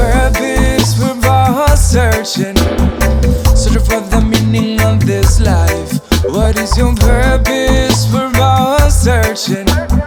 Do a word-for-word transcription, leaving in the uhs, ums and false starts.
purpose? We're all searching, searching for the meaning of this life. What is your purpose? We're all searching.